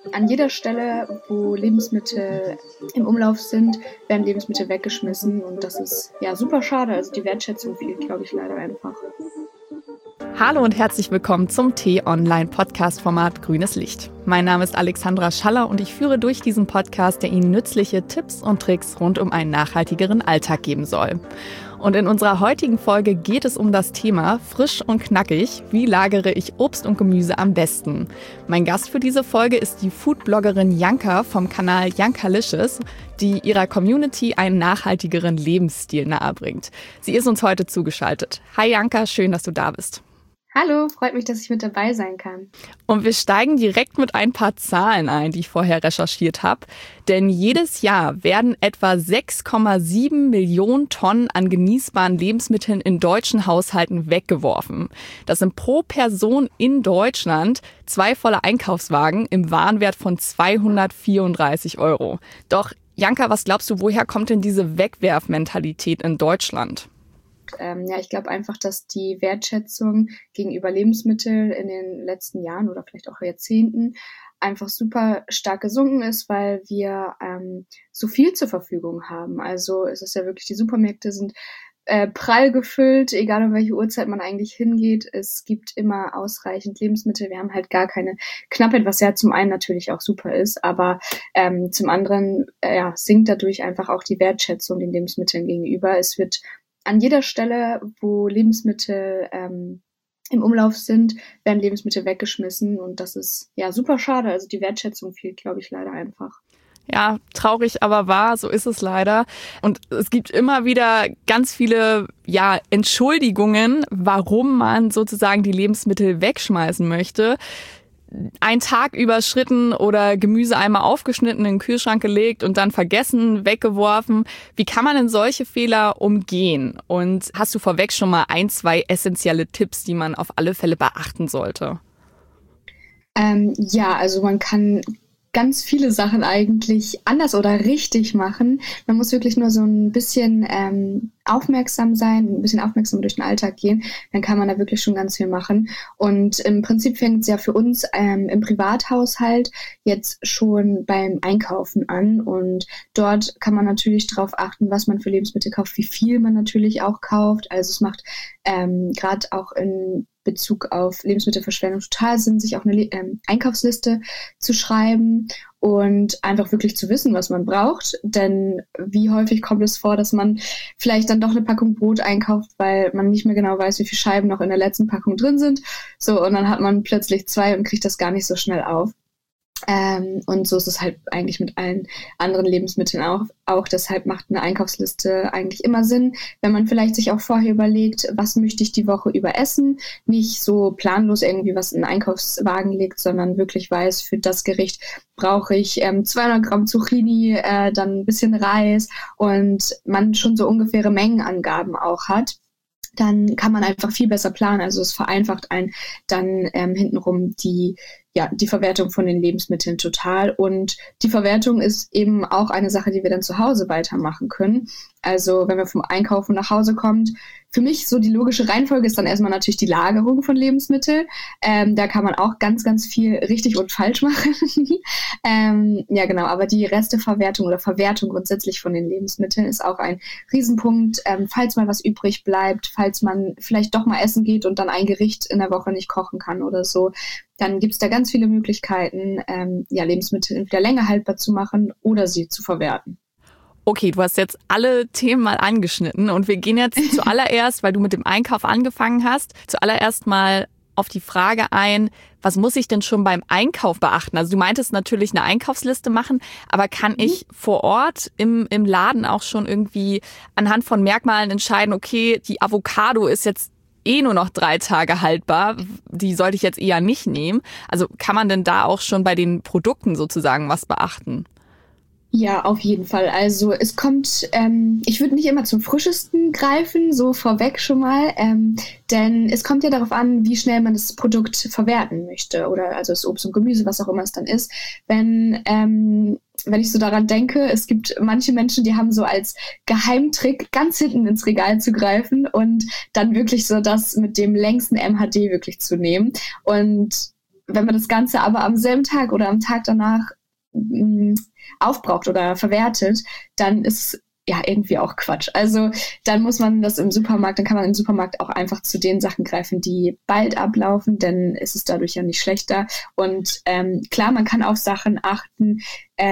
An jeder Stelle, wo Lebensmittel im Umlauf sind, werden Lebensmittel weggeschmissen und das ist ja super schade. Also die Wertschätzung fehlt, glaube ich, leider einfach. Hallo und herzlich willkommen zum T-Online-Podcast-Format Grünes Licht. Mein Name ist Alexandra Schaller und ich führe durch diesen Podcast, der Ihnen nützliche Tipps und Tricks rund um einen nachhaltigeren Alltag geben soll. Und in unserer heutigen Folge geht es um das Thema frisch und knackig. Wie lagere ich Obst und Gemüse am besten? Mein Gast für diese Folge ist die Foodbloggerin Janka vom Kanal Jankalicious, die ihrer Community einen nachhaltigeren Lebensstil nahebringt. Sie ist uns heute zugeschaltet. Hi Janka, schön, dass du da bist. Hallo, freut mich, dass ich mit dabei sein kann. Und wir steigen direkt mit ein paar Zahlen ein, die ich vorher recherchiert habe. Denn jedes Jahr werden etwa 6,7 Millionen Tonnen an genießbaren Lebensmitteln in deutschen Haushalten weggeworfen. Das sind pro Person in Deutschland 2 volle Einkaufswagen im Warenwert von 234 €. Doch Janka, was glaubst du, woher kommt denn diese Wegwerfmentalität in Deutschland? Ich glaube einfach, dass die Wertschätzung gegenüber Lebensmitteln in den letzten Jahren oder vielleicht auch Jahrzehnten einfach super stark gesunken ist, weil wir so viel zur Verfügung haben. Also es ist ja wirklich, die Supermärkte sind prall gefüllt, egal um welche Uhrzeit man eigentlich hingeht. Es gibt immer ausreichend Lebensmittel. Wir haben halt gar keine Knappheit, was ja zum einen natürlich auch super ist, aber zum anderen sinkt dadurch einfach auch die Wertschätzung den Lebensmitteln gegenüber. Es wird an jeder Stelle, wo Lebensmittel im Umlauf sind, werden Lebensmittel weggeschmissen und das ist ja super schade. Also die Wertschätzung fehlt, glaube ich, leider einfach. Ja, traurig, aber wahr, so ist es leider. Und es gibt immer wieder ganz viele Entschuldigungen, warum man sozusagen die Lebensmittel wegschmeißen möchte. Ein Tag überschritten oder Gemüse einmal aufgeschnitten, in den Kühlschrank gelegt und dann vergessen, weggeworfen. Wie kann man denn solche Fehler umgehen? Und hast du vorweg schon mal 2 essentielle Tipps, die man auf alle Fälle beachten sollte? Also man kann ganz viele Sachen eigentlich anders oder richtig machen. Man muss wirklich nur so ein bisschen aufmerksam sein, ein bisschen aufmerksam durch den Alltag gehen. Dann kann man da wirklich schon ganz viel machen. Und im Prinzip fängt es ja für uns im Privathaushalt jetzt schon beim Einkaufen an. Und dort kann man natürlich darauf achten, was man für Lebensmittel kauft, wie viel man natürlich auch kauft. Also es macht gerade auch in Bezug auf Lebensmittelverschwendung total Sinn, sich auch eine Einkaufsliste zu schreiben und einfach wirklich zu wissen, was man braucht. Denn wie häufig kommt es vor, dass man vielleicht dann doch eine Packung Brot einkauft, weil man nicht mehr genau weiß, wie viele Scheiben noch in der letzten Packung drin sind. So, und dann hat man plötzlich 2 und kriegt das gar nicht so schnell auf. Und so ist es halt eigentlich mit allen anderen Lebensmitteln auch. Deshalb macht eine Einkaufsliste eigentlich immer Sinn, wenn man vielleicht sich auch vorher überlegt, was möchte ich die Woche über essen, nicht so planlos irgendwie was in den Einkaufswagen legt, sondern wirklich weiß, für das Gericht brauche ich 200 Gramm Zucchini, dann ein bisschen Reis und man schon so ungefähre Mengenangaben auch hat. Dann kann man einfach viel besser planen. Also es vereinfacht einen dann hintenrum die Verwertung von den Lebensmitteln total. Und die Verwertung ist eben auch eine Sache, die wir dann zu Hause weitermachen können. Also wenn wir vom Einkaufen nach Hause kommen, für mich so die logische Reihenfolge ist dann erstmal natürlich die Lagerung von Lebensmitteln. Da kann man auch ganz, ganz viel richtig und falsch machen. Aber die Resteverwertung oder Verwertung grundsätzlich von den Lebensmitteln ist auch ein Riesenpunkt. Falls mal was übrig bleibt, falls man vielleicht doch mal essen geht und dann ein Gericht in der Woche nicht kochen kann oder so, dann gibt es da ganz viele Möglichkeiten, Lebensmittel entweder länger haltbar zu machen oder sie zu verwerten. Okay, du hast jetzt alle Themen mal angeschnitten und wir gehen jetzt zuallererst, weil du mit dem Einkauf angefangen hast, zuallererst mal auf die Frage ein, was muss ich denn schon beim Einkauf beachten? Also du meintest natürlich eine Einkaufsliste machen, aber kann ich vor Ort im Laden auch schon irgendwie anhand von Merkmalen entscheiden, okay, die Avocado ist jetzt nur noch 3 Tage haltbar, die sollte ich jetzt eher nicht nehmen. Also kann man denn da auch schon bei den Produkten sozusagen was beachten? Ja, auf jeden Fall. Also es kommt, ich würde nicht immer zum Frischesten greifen, so vorweg schon mal, denn es kommt ja darauf an, wie schnell man das Produkt verwerten möchte oder also das Obst und Gemüse, was auch immer es dann ist. Wenn ich so daran denke, es gibt manche Menschen, die haben so als Geheimtrick ganz hinten ins Regal zu greifen und dann wirklich so das mit dem längsten MHD wirklich zu nehmen und wenn man das Ganze aber am selben Tag oder am Tag danach aufbraucht oder verwertet, dann ist ja irgendwie auch Quatsch. Also dann muss man das im Supermarkt, dann kann man im Supermarkt auch einfach zu den Sachen greifen, die bald ablaufen, denn es ist dadurch ja nicht schlechter. Und klar, man kann auf Sachen achten,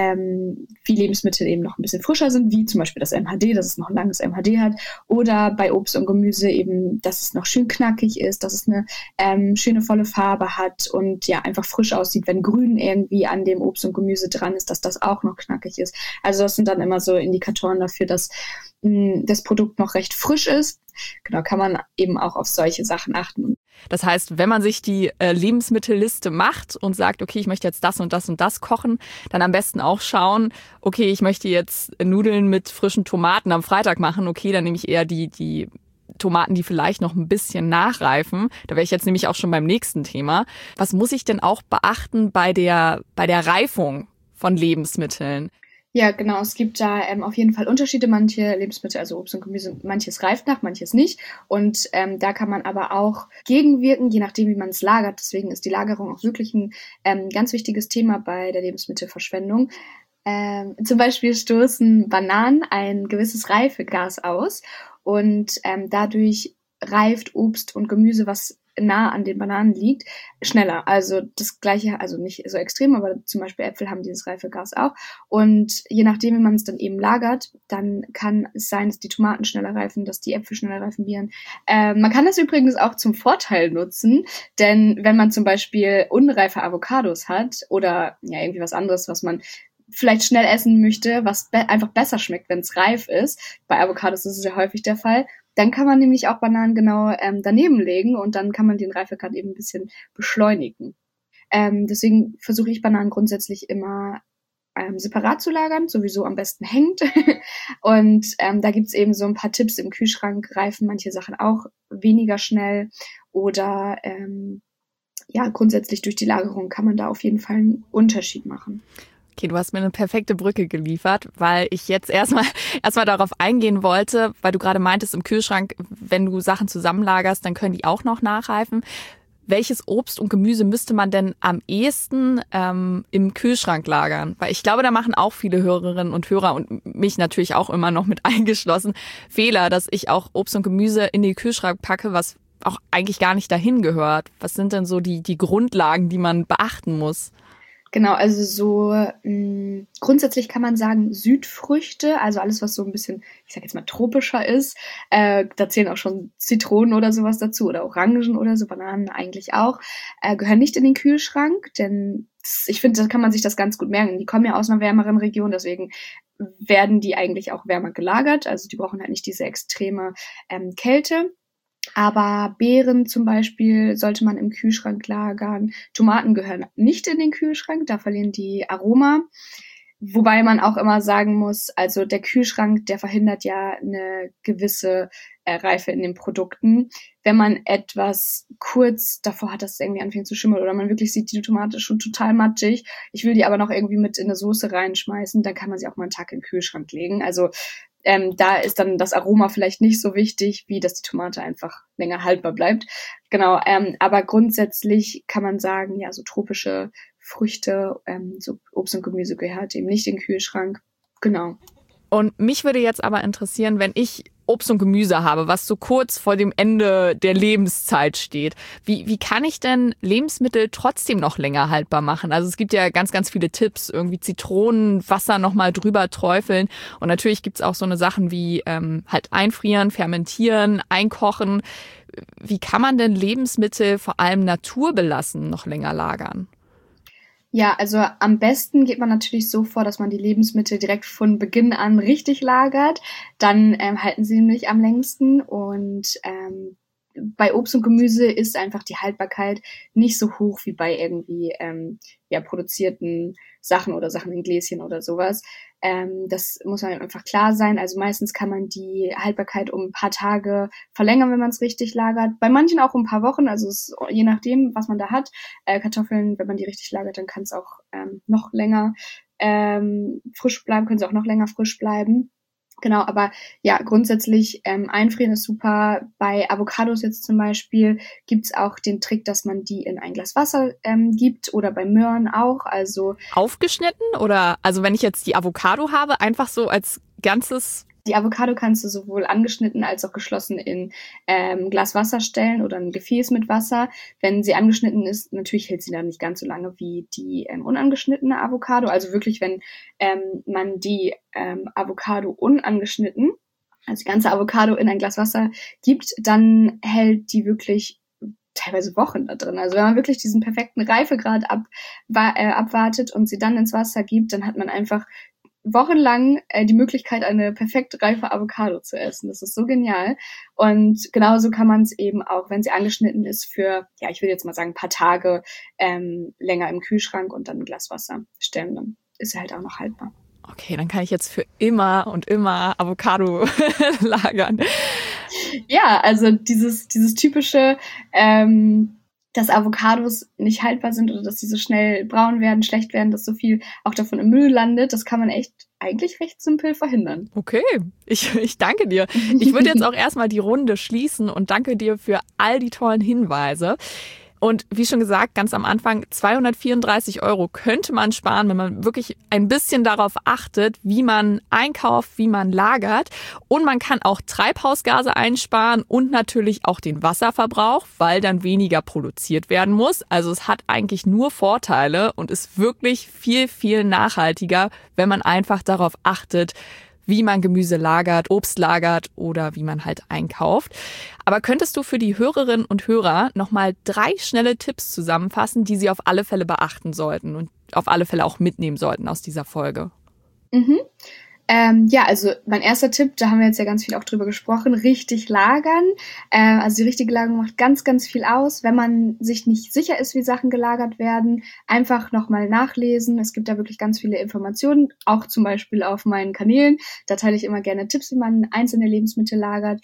wie Lebensmittel eben noch ein bisschen frischer sind, wie zum Beispiel das MHD, dass es noch ein langes MHD hat, oder bei Obst und Gemüse eben, dass es noch schön knackig ist, dass es eine schöne volle Farbe hat und ja einfach frisch aussieht, wenn Grün irgendwie an dem Obst und Gemüse dran ist, dass das auch noch knackig ist. Also das sind dann immer so Indikatoren dafür, dass das Produkt noch recht frisch ist. Genau, kann man eben auch auf solche Sachen achten. Das heißt, wenn man sich die Lebensmittelliste macht und sagt, okay, ich möchte jetzt das und das und das kochen, dann am besten auch schauen, okay, ich möchte jetzt Nudeln mit frischen Tomaten am Freitag machen, okay, dann nehme ich eher die Tomaten, die vielleicht noch ein bisschen nachreifen. Da wäre ich jetzt nämlich auch schon beim nächsten Thema. Was muss ich denn auch beachten bei der Reifung von Lebensmitteln? Ja, genau. Es gibt da auf jeden Fall Unterschiede. Manche Lebensmittel, also Obst und Gemüse, manches reift nach, manches nicht. Und da kann man aber auch gegenwirken, je nachdem, wie man es lagert. Deswegen ist die Lagerung auch wirklich ein ganz wichtiges Thema bei der Lebensmittelverschwendung. Zum Beispiel stoßen Bananen ein gewisses Reifegas aus und dadurch reift Obst und Gemüse, was nah an den Bananen liegt, schneller. Also das Gleiche, also nicht so extrem, aber zum Beispiel Äpfel haben dieses Reifegas auch. Und je nachdem, wie man es dann eben lagert, dann kann es sein, dass die Tomaten schneller reifen, dass die Äpfel schneller reifen werden. Man kann das übrigens auch zum Vorteil nutzen, denn wenn man zum Beispiel unreife Avocados hat oder ja irgendwie was anderes, was man vielleicht schnell essen möchte, was einfach besser schmeckt, wenn es reif ist, bei Avocados ist es ja häufig der Fall, dann kann man nämlich auch Bananen genau daneben legen und dann kann man den Reifegrad eben ein bisschen beschleunigen. Deswegen versuche ich Bananen grundsätzlich immer separat zu lagern, sowieso am besten hängend. Und da gibt's eben so ein paar Tipps im Kühlschrank, reifen manche Sachen auch weniger schnell oder ja, grundsätzlich durch die Lagerung kann man da auf jeden Fall einen Unterschied machen. Okay, du hast mir eine perfekte Brücke geliefert, weil ich jetzt erstmal darauf eingehen wollte, weil du gerade meintest, im Kühlschrank, wenn du Sachen zusammenlagerst, dann können die auch noch nachreifen. Welches Obst und Gemüse müsste man denn am ehesten im Kühlschrank lagern? Weil ich glaube, da machen auch viele Hörerinnen und Hörer und mich natürlich auch immer noch mit eingeschlossen Fehler, dass ich auch Obst und Gemüse in den Kühlschrank packe, was auch eigentlich gar nicht dahin gehört. Was sind denn so die Grundlagen, die man beachten muss? Genau, also so grundsätzlich kann man sagen, Südfrüchte, also alles, was so ein bisschen, ich sag jetzt mal, tropischer ist, da zählen auch schon Zitronen oder sowas dazu oder Orangen oder so, Bananen eigentlich auch, gehören nicht in den Kühlschrank, denn ich finde, da kann man sich das ganz gut merken. Die kommen ja aus einer wärmeren Region, deswegen werden die eigentlich auch wärmer gelagert, also die brauchen halt nicht diese extreme Kälte. Aber Beeren zum Beispiel sollte man im Kühlschrank lagern. Tomaten gehören nicht in den Kühlschrank, da verlieren die Aroma. Wobei man auch immer sagen muss, also der Kühlschrank, der verhindert ja eine gewisse Reife in den Produkten. Wenn man etwas kurz davor hat, dass es irgendwie anfängt zu schimmeln oder man wirklich sieht, die Tomate ist schon total matschig, ich will die aber noch irgendwie mit in eine Soße reinschmeißen, dann kann man sie auch mal einen Tag in den Kühlschrank legen. Also da ist dann das Aroma vielleicht nicht so wichtig, wie dass die Tomate einfach länger haltbar bleibt. Genau, aber grundsätzlich kann man sagen, ja, so tropische Früchte, so Obst und Gemüse gehört eben nicht in den Kühlschrank. Genau. Und mich würde jetzt aber interessieren, wenn ich Obst und Gemüse habe, was so kurz vor dem Ende der Lebenszeit steht. Wie kann ich denn Lebensmittel trotzdem noch länger haltbar machen? Also es gibt ja ganz, ganz viele Tipps, irgendwie Zitronenwasser nochmal drüber träufeln. Und natürlich gibt's auch so eine Sachen wie halt einfrieren, fermentieren, einkochen. Wie kann man denn Lebensmittel, vor allem naturbelassen, noch länger lagern? Ja, also am besten geht man natürlich so vor, dass man die Lebensmittel direkt von Beginn an richtig lagert. Dann halten sie nämlich am längsten und bei Obst und Gemüse ist einfach die Haltbarkeit nicht so hoch wie bei irgendwie produzierten Sachen oder Sachen in Gläschen oder sowas. Das muss man einfach klar sein. Also meistens kann man die Haltbarkeit um ein paar Tage verlängern, wenn man es richtig lagert. Bei manchen auch um ein paar Wochen, also es, je nachdem, was man da hat. Kartoffeln, wenn man die richtig lagert, dann kann es auch noch länger frisch bleiben, können sie auch noch länger frisch bleiben. Genau, aber ja, grundsätzlich einfrieren ist super. Bei Avocados jetzt zum Beispiel gibt's auch den Trick, dass man die in ein Glas Wasser gibt oder bei Möhren auch. Also aufgeschnitten oder, also wenn ich jetzt die Avocado habe, einfach so als ganzes? Die Avocado kannst du sowohl angeschnitten als auch geschlossen in Glas Wasser stellen oder ein Gefäß mit Wasser. Wenn sie angeschnitten ist, natürlich hält sie dann nicht ganz so lange wie die unangeschnittene Avocado. Also wirklich, wenn man die Avocado unangeschnitten, also die ganze Avocado in ein Glas Wasser gibt, dann hält die wirklich teilweise Wochen da drin. Also wenn man wirklich diesen perfekten Reifegrad abwartet und sie dann ins Wasser gibt, dann hat man einfach wochenlang die Möglichkeit, eine perfekt reife Avocado zu essen. Das ist so genial. Und genauso kann man es eben auch, wenn sie angeschnitten ist, für, ja, ich will jetzt mal sagen, ein paar Tage länger im Kühlschrank und dann ein Glas Wasser stellen. Dann ist sie halt auch noch haltbar. Okay, dann kann ich jetzt für immer und immer Avocado lagern. Ja, also dieses typische, dass Avocados nicht haltbar sind oder dass sie so schnell braun werden, schlecht werden, dass so viel auch davon im Müll landet, das kann man echt eigentlich recht simpel verhindern. Okay, ich danke dir. Ich würde jetzt auch erstmal die Runde schließen und danke dir für all die tollen Hinweise. Und wie schon gesagt, ganz am Anfang, 234 € könnte man sparen, wenn man wirklich ein bisschen darauf achtet, wie man einkauft, wie man lagert. Und man kann auch Treibhausgase einsparen und natürlich auch den Wasserverbrauch, weil dann weniger produziert werden muss. Also es hat eigentlich nur Vorteile und ist wirklich viel, viel nachhaltiger, wenn man einfach darauf achtet, wie man Gemüse lagert, Obst lagert oder wie man halt einkauft. Aber könntest du für die Hörerinnen und Hörer nochmal 3 schnelle Tipps zusammenfassen, die sie auf alle Fälle beachten sollten und auf alle Fälle auch mitnehmen sollten aus dieser Folge? Ja, also mein erster Tipp, da haben wir jetzt ja ganz viel auch drüber gesprochen, richtig lagern. Also die richtige Lagerung macht ganz, ganz viel aus. Wenn man sich nicht sicher ist, wie Sachen gelagert werden, einfach nochmal nachlesen. Es gibt da wirklich ganz viele Informationen, auch zum Beispiel auf meinen Kanälen. Da teile ich immer gerne Tipps, wie man einzelne Lebensmittel lagert.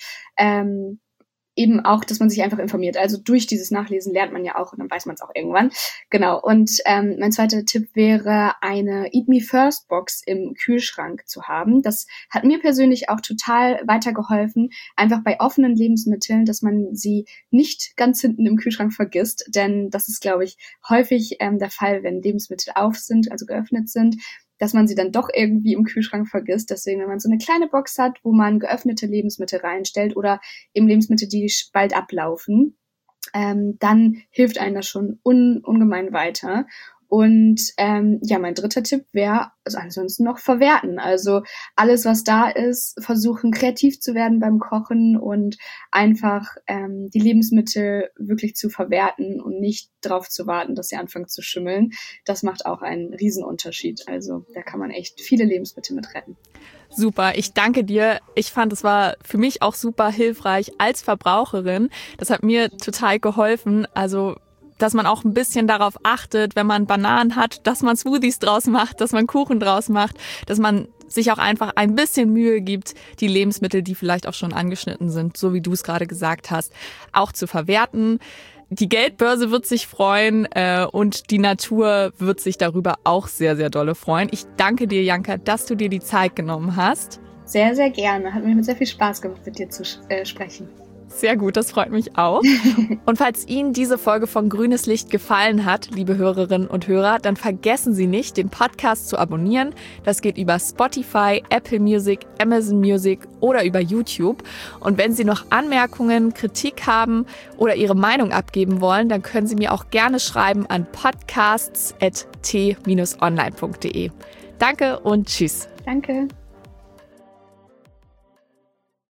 Eben auch, dass man sich einfach informiert. Also durch dieses Nachlesen lernt man ja auch und dann weiß man es auch irgendwann. Genau. Und mein zweiter Tipp wäre, eine Eat Me First Box im Kühlschrank zu haben. Das hat mir persönlich auch total weitergeholfen, einfach bei offenen Lebensmitteln, dass man sie nicht ganz hinten im Kühlschrank vergisst. Denn das ist, glaube ich, häufig der Fall, wenn Lebensmittel auf sind, also geöffnet sind, dass man sie dann doch irgendwie im Kühlschrank vergisst. Deswegen, wenn man so eine kleine Box hat, wo man geöffnete Lebensmittel reinstellt oder eben Lebensmittel, die bald ablaufen, dann hilft einem das schon ungemein weiter. Und ja, mein dritter Tipp wäre, also ansonsten noch verwerten. Also alles, was da ist, versuchen kreativ zu werden beim Kochen und einfach die Lebensmittel wirklich zu verwerten und nicht darauf zu warten, dass sie anfangen zu schimmeln. Das macht auch einen Riesenunterschied. Also da kann man echt viele Lebensmittel mit retten. Super, ich danke dir. Ich fand, es war für mich auch super hilfreich als Verbraucherin. Das hat mir total geholfen. Also dass man auch ein bisschen darauf achtet, wenn man Bananen hat, dass man Smoothies draus macht, dass man Kuchen draus macht, dass man sich auch einfach ein bisschen Mühe gibt, die Lebensmittel, die vielleicht auch schon angeschnitten sind, so wie du es gerade gesagt hast, auch zu verwerten. Die Geldbörse wird sich freuen und die Natur wird sich darüber auch sehr, sehr dolle freuen. Ich danke dir, Janka, dass du dir die Zeit genommen hast. Sehr, sehr gerne. Hat mir mit sehr viel Spaß gemacht, mit dir zu sprechen. Sehr gut, das freut mich auch. Und falls Ihnen diese Folge von Grünes Licht gefallen hat, liebe Hörerinnen und Hörer, dann vergessen Sie nicht, den Podcast zu abonnieren. Das geht über Spotify, Apple Music, Amazon Music oder über YouTube. Und wenn Sie noch Anmerkungen, Kritik haben oder Ihre Meinung abgeben wollen, dann können Sie mir auch gerne schreiben an podcasts@t-online.de. Danke und tschüss. Danke.